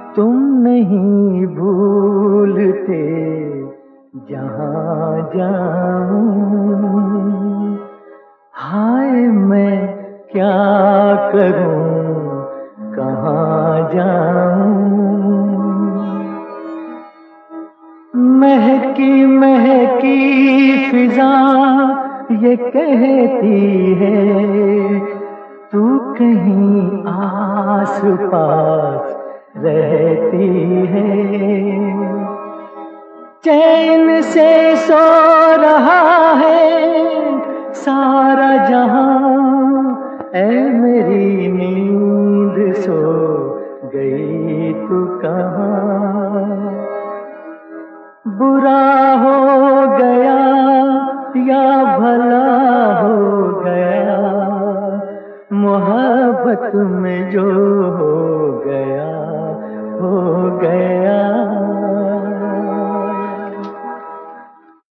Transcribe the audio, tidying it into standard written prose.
तुम नहीं भूलते जहाँ जाऊं। हाय मैं क्या करूं, कहाँ जाऊं। महकी महकी फिजा ये कहती है, तू कहीं आस पास रहती है। चैन से सो रहा है सारा जहां, ऐ मेरी नींद सो गई तू कहाँ। बुरा हो गया या भला हो गया, मोहब्बत में जो हो गया हो गया।